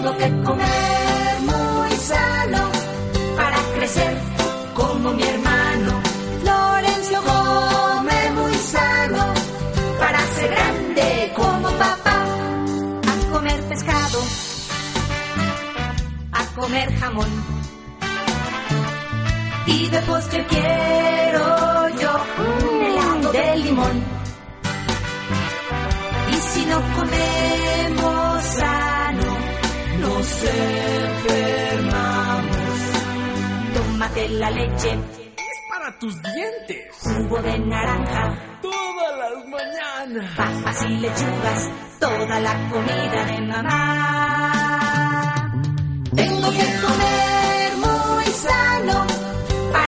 Tengo que comer muy sano para crecer como mi hermano. Florencio come muy sano para ser grande como papá. A comer pescado, a comer jamón, y de postre quiero yo un helado de limón. Y si no comemos sano, nos enfermamos. Tómate la leche, es para tus dientes. Jugo de naranja, todas las mañanas. Papas y lechugas, toda la comida de mamá. Tengo que comer